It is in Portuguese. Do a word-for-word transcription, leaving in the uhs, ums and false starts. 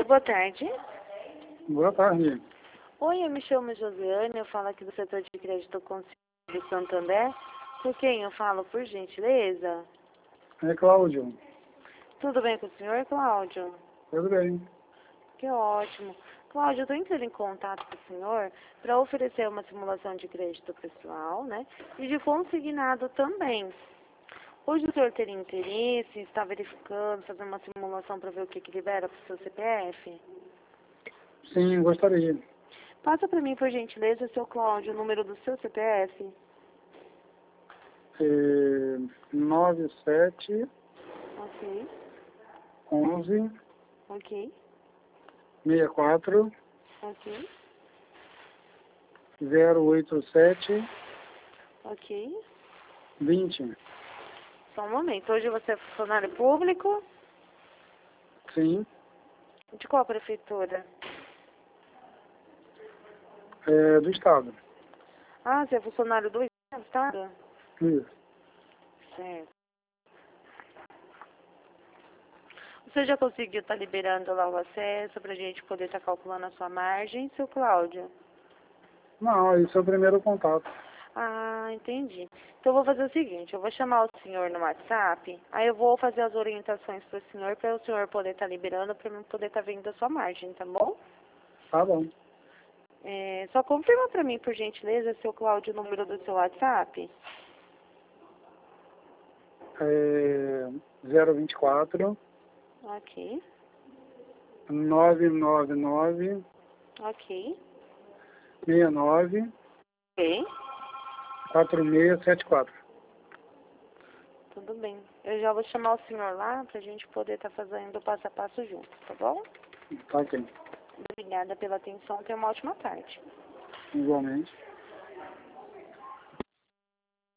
boa tarde. Boa tarde. Oi, eu me chamo Josiane, eu falo aqui do setor de crédito consumidor de Santander. Com quem eu falo, por gentileza? É Cláudio. Tudo bem com o senhor, Cláudio? Tudo bem. Que ótimo. Cláudio, eu estou entrando em contato com o senhor para oferecer uma simulação de crédito pessoal, né? E de consignado também. Hoje o senhor teria interesse, está verificando, fazendo uma simulação para ver o que, que libera para o seu C P F? Sim, gostaria. Passa para mim, por gentileza, seu Cláudio, o número do seu C P F. É, nove sete Ok, onze ok, sessenta e quatro ok, zero oito sete ok. vinte. Só um momento. Hoje você é funcionário público? Sim. De qual prefeitura? É do Estado. Ah, você é funcionário do Estado? Isso. Certo. Você já conseguiu estar liberando lá o acesso para a gente poder estar calculando a sua margem, seu Cláudio? Não, esse é o primeiro contato. Ah, entendi. Então eu vou fazer o seguinte, eu vou chamar o senhor no WhatsApp, aí eu vou fazer as orientações para o senhor, para o senhor poder estar liberando, para eu poder estar vendo a sua margem, tá bom? Tá bom. É, só confirma para mim, por gentileza, seu Cláudio, o número do seu WhatsApp. É zero vinte e quatro Ok, nove nove nove ok, seis nove ok, quatro seis sete quatro. tudo bem. Eu já vou chamar o senhor lá para a gente poder estar fazendo o passo a passo junto, tá bom? Tá ok. Obrigada pela atenção, tenha uma ótima tarde. Igualmente.